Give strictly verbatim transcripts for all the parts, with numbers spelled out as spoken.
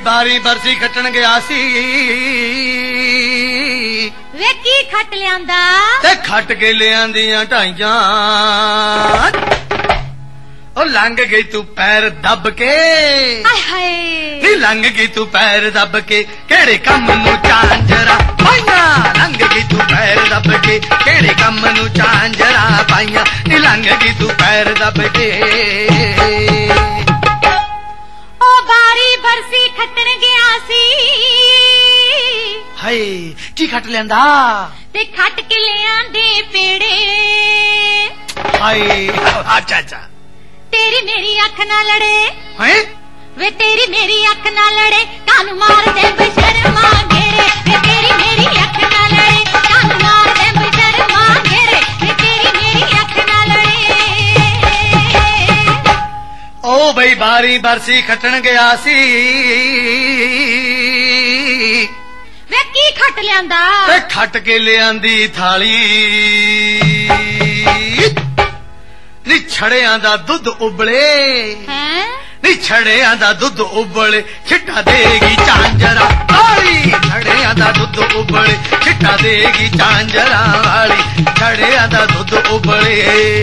ਬਾਰੀ ਬਰਸੀ ਖੱਟਣ ਗਿਆ ਸੀ ਵੇ ਕੀ ਖੱਟ ਲਿਆਂਦਾ ਤੇ ਖੱਟ ਕੇ ਲਿਆਂਦੀਆਂ ਢਾਈਆਂ ਉਹ ਲੰਘ ਗਈ ਤੂੰ ਪੈਰ ਦੱਬ ਕੇ ਹਾਏ ਹਾਏ ਨੀ ਲੰਘ ਗਈ ਤੂੰ ਪੈਰ ਦੱਬ ਕੇ ਕਿਹੜੇ ਕੰਮ ਨੂੰ ਝਾਂਜਰਾ ਪਾਈਆਂ ਲੰਘ ਗਈ ਤੂੰ ਪੈਰ ਦੱਬ ਕੇ ਕਿਹੜੇ ਕੰਮ ਨੂੰ ਝਾਂਜਰਾ ਪਾਈਆਂ ਨੀ ਲੰਘ ਗਈ ਤੂੰ ਪੈਰ ਦੱਬ ਕੇ ਉਹ ਬਾਰੀ ਬਰਸੀ ਖੱਟਣ ਗਿਆ ਸੀ ਹਾਏ ਕੀ ਖੱਟ ਲੈਂਦਾ ਤੇ ਖੱਟ ਕੇ ਲਿਆਂਦੇ ਪੇੜੇ ਹਾਏ ਅੱਛਾ ਅੱਛਾ ਤੇਰੀ ਮੇਰੀ ਅੱਖ ਨਾ ਲੜੇ ਹੈ ਵੇ ਤੇਰੀ ਮੇਰੀ ਅੱਖ ਨਾ ਲੜੇ ਕੰਨ ਮਾਰ ਦੇ ਬਸ਼ਰਮਾ ਘੇਰੇ ਵੇ ਤੇਰੀ ਮੇਰੀ ਅੱਖ ਨਾ ਲੜੇ ਕੰਨ ਮਾਰ ਦੇ ਬਸ਼ਰਮਾ ਘੇਰੇ ਵੇ ਤੇਰੀ ਮੇਰੀ ਅੱਖ ਨਾ ਲੜੇ ਓ ਬਈ ਬਾਰੀ ਬਰਸੀ ਖੱਟਣ ਗਿਆ ਸੀ ਵੇ ਕੀ ਖੱਟ ਲਿਆਂਦਾ ਤੇ ਖੱਟ ਕੇ ਲਿਆਂਦੀ ਥਾਲੀ ਨੀ ਛੜਿਆਂ ਦਾ ਦੁੱਧ ਉਬਲੇ ਹੈ ਨੀ ਛੜਿਆਂ ਦਾ ਦੁੱਧ ਉਬਲੇ ਛਿੱਟਾ ਦੇਗੀ ਝਾਂਜਰਾ ਵਾਲੀ ਛੜਿਆਂ ਦਾ ਦੁੱਧ ਉਬਲੇ ਛਿੱਟਾ ਦੇਗੀ ਝਾਂਜਰਾ ਵਾਲੀ ਛੜਿਆਂ ਦਾ ਦੁੱਧ ਉਬਲੇ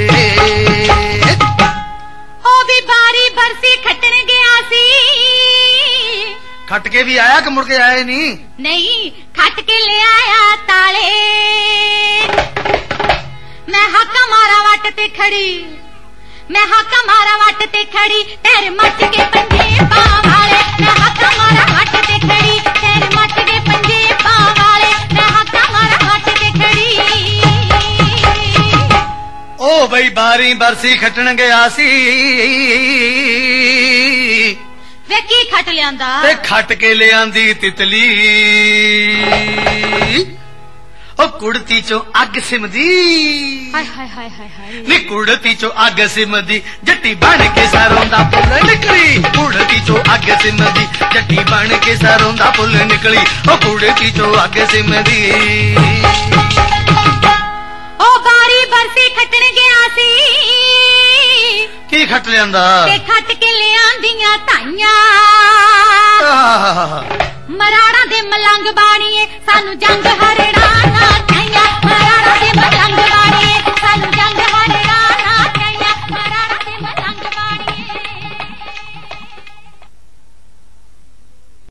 ਉਹ ਵੀ ਬਾਰੀ ਬਰਸੀ ਖੱਟਣ ਗਿਆ ਸੀ ਖੱਟ ਕੇ ਵੀ ਆਇਆ ਕਿ ਮੁੜ ਕੇ ਆਏ ਨਹੀਂ ਨਹੀਂ ਖੱਟ ਕੇ ਲਿਆਇਆ ਤਾਲੇ ਮੈਂ ਹਾਕਾ ਮਾਰਾ ਵੱਟ ਤੇ ਖੜੀ ਮੈਂ ਹਾਕਾ ਮਾਰਾ ਵੱਟ ਤੇ ਖੜੀ ਤੇਰੇ ਮੱਚ ਕੇ ਪੰਜੇ ਪਾ ਵਾਲੇ ਮੈਂ ਹਾਕਾ ਮਾਰਾ ਵੱਟ ਤੇ ਖੜੀ ਤੇਰੇ ਮੱਚ ਕੇ ਪੰਜੇ ਪਾ ਵਾਲੇ ਮੈਂ ਹਾਕਾ ਮਾਰਾ ਵੱਟ ਤੇ ਖੜੀ ਓ ਬਈ ਬਾਰੀ ਬਰਸੀ ਖੱਟਣ ਗਿਆ ਸੀ ਵੇ ਕੀ ਖੱਟ ਲਿਆਂਦਾ ਤੇ ਖੱਟ ਕੇ ਲਿਆਂਦੀ ਤਿਤਲੀ ਓ ਕੁੜਤੀ ਚੋਂ ਅੱਗ ਸਿਮਦੀ ਹਾਏ ਹਾਏ ਹਾਏ ਹਾਏ ਹਾਏ ਨੀ ਕੁੜਤੀ ਚੋਂ ਅੱਗ ਸਿਮਦੀ ਜੱਟੀ ਬਣ ਕੇ ਸਰੋਂ ਦਾ ਫੁੱਲ ਨਿਕਲੀ ਕੁੜਤੀ ਚੋਂ ਅੱਗ ਸਿਮਦੀ ਜੱਟੀ ਬਣ ਕੇ ਸਰੋਂ ਦਾ ਫੁੱਲ ਨਿਕਲੀ ਓ ਕੁੜਤੀ ਚੋਂ ਅੱਗ ਸਿਮਦੀ ਓ ਬਾਰੀ ਬਰਸੀ ਖੱਟਣ ਗਿਆ ਸੀ ਕੀ ਖੱਟ ਲਿਆਂਦਾ ਤੇ ਖੱਟ ਕੇ ਲਿਆਂਦੀਆਂ ਧਾਈਆਂ ਆਹ ਮਰਾੜਾਂ ਦੇ ਮਲੰਗ ਬਾਣੀਏ ਸਾਨੂੰ ਜੰਗ ਹਰੇ